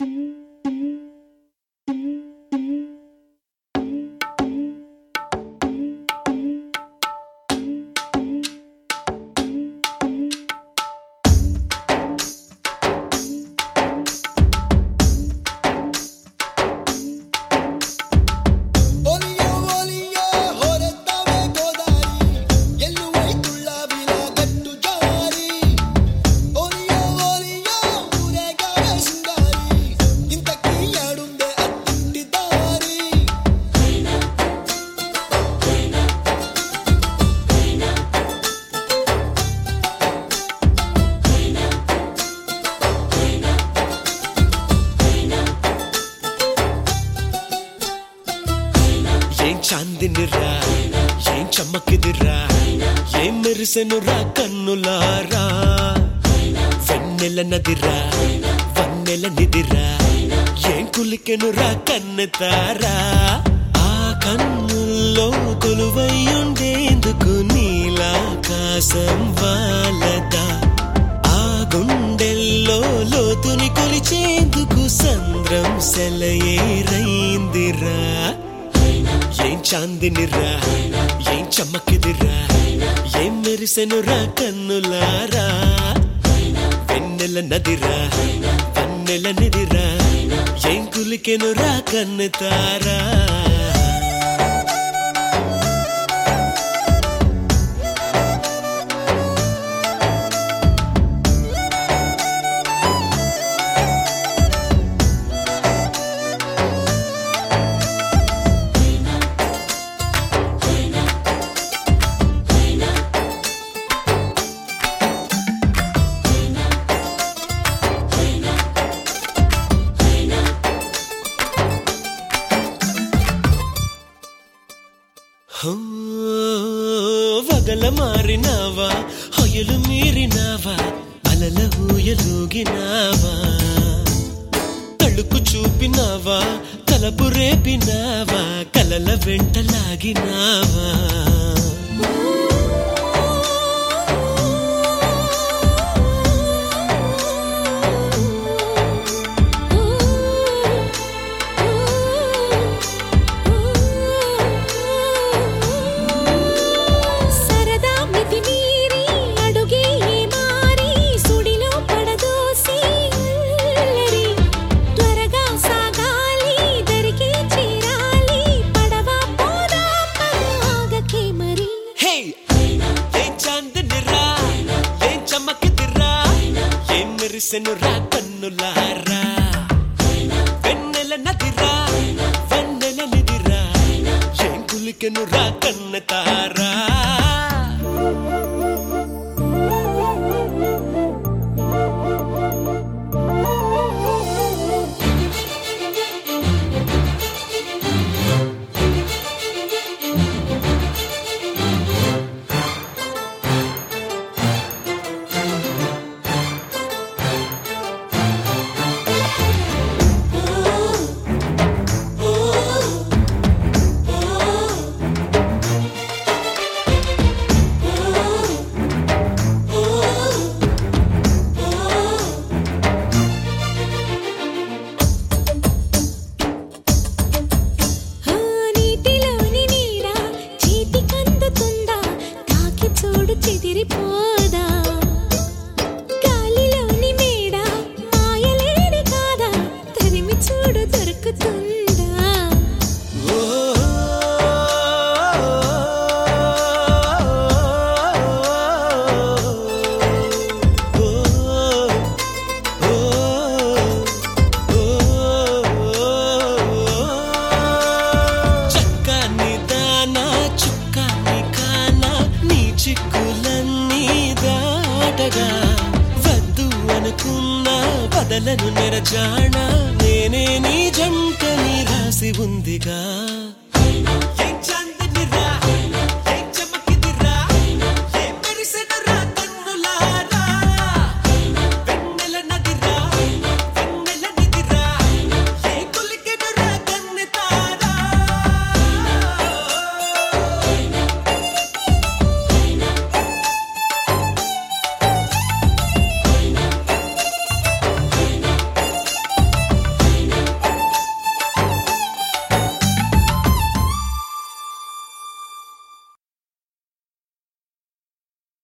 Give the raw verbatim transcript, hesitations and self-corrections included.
చాందినిరా ఏం చమ్మకిదిరా ఏం మెరిసెనురా కన్నులారా వెన్నెల నదిరా వన్నెల నిదిరా ఏం కులికెనురా కన్నెతారా ఆ కన్నుల్లో కొలువయ్యుండేందుకు నీలాకాశం వాలదా ఆ గుండెల్లో లోతుని కొలిచేందుకు సంద్రం సెలయేరైందిరా ఏం చాందినిరా ఏం చమ్మకిదిరా ఏం మెరిసెనురా కన్నులారా వెన్నెల నదిరా వన్నెల నిదిరా ఏం కులికెనురా కన్నెతారా వగల మారినావా హొయలు మీరినావా అలల ఊయలూగినావా తళుకు చూపినావా తలపు రేపినావా కలల వెంటలాగినావా మెరిసెనురా కన్నులారా వెన్నెల నదిరా వన్నెల నిదిరా ఏం కులికెనురా కన్నెతారా గాలిలోని మేడ మాయలేడి కాదా తరిమి చూడు దొరుకుతుందా చక్కని దానా చుక్కని కానా నీ చిక్కులన్నీ దాటగా వద్దు అనుకున్నా బదలను నెరజాణ నేనే నీ జంటని రాసి ఉందిగా.